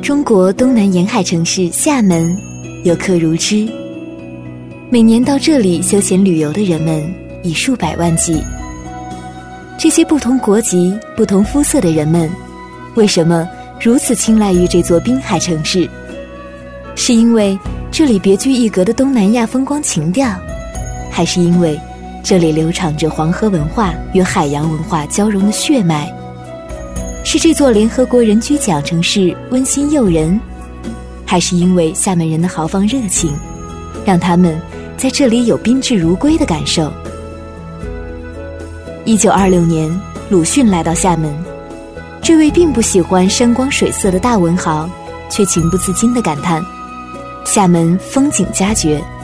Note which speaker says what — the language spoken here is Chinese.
Speaker 1: 中国东南沿海城市厦门游客如织，每年到这里休闲旅游的人们以数百万计。这些不同国籍、不同肤色的人们，为什么如此青睐于这座滨海城市？是因为这里别具一格的东南亚风光情调，还是因为这里流淌着黄河文化与海洋文化交融的血脉？是这座联合国人居奖城市温馨诱人，还是因为厦门人的豪放热情，让他们在这里有宾至如归的感受？1926年，鲁迅来到厦门，这位并不喜欢山光水色的大文豪，却情不自禁地感叹：厦门风景佳绝，